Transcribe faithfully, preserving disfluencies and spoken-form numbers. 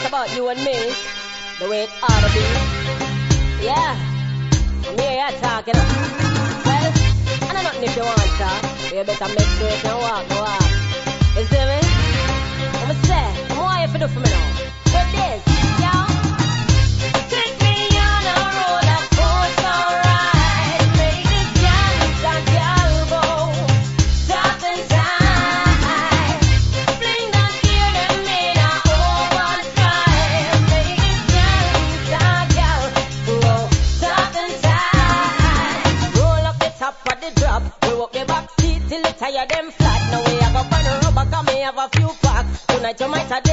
it's about you and me, the way it ought to be. Yeah, I'm here, you're talking. Well, I know nothing if you want to, but you better make sure you can walk the walk. You see me? I'm going to say, I'm what you for do for me now. But this, y'all. Take me on a roller coaster ride. Make this young, young girl go. Stop and time. Fling that gear and made a overdrive. Make this young, young girl go. Stop and time. Roll up the top of the drop. We walk the back seat till the tire them flat. Now we have a fun rubber, cause me have a few packs. Tonight you might have